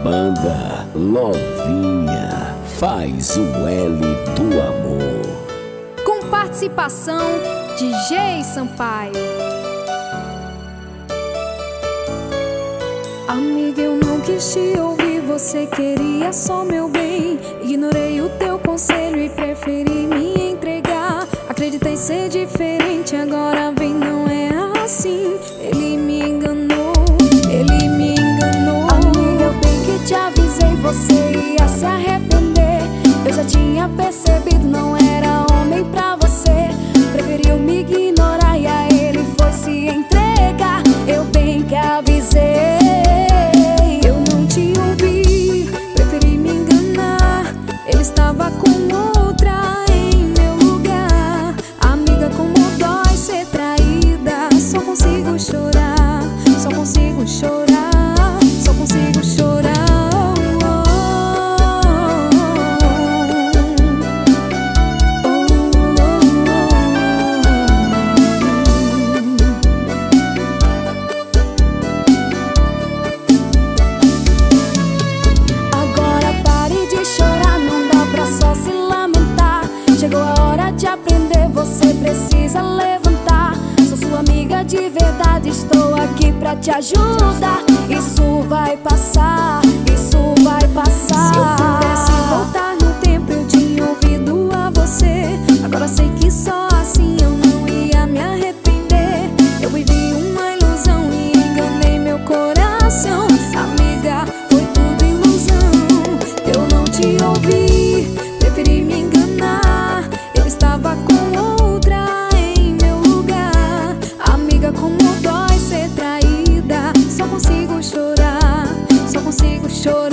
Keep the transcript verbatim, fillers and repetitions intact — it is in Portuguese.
Banda Lovinha faz o L do amor. Com participação de G Sampaio. Amiga, eu não quis te ouvir, você queria só meu bem. Ignorei o teu conselho e preferi me entregar. Acreditei ser diferente, agora vem, não é assim. Ele me enganou, ele me enganou. Amiga, eu bem que te avisei, você ia se arrepender. Eu já tinha percebido, não era homem pra você. Preferiu me ignorar e a ele foi se entregar. Eu bem que avisei, eu não te ouvi, preferi me enganar. Ele estava com outra em meu lugar. Amiga, como dói ser traída. Só consigo chorar, só consigo chorar, só consigo chorar. Chegou a hora de aprender, você precisa levantar. Sou sua amiga de verdade, estou aqui pra te ajudar. Isso vai passar, isso vai passar. Se eu pudesse voltar no tempo, eu tinha ouvido a você. Agora sei que só assim eu não ia me arrepender. Eu vivi uma ilusão e enganei meu coração. Amiga, foi tudo ilusão. Eu não te ouvi, preferi me enganar. Ele estava com outra em meu lugar. Amiga, como dói ser traída. Só consigo chorar, só consigo chorar.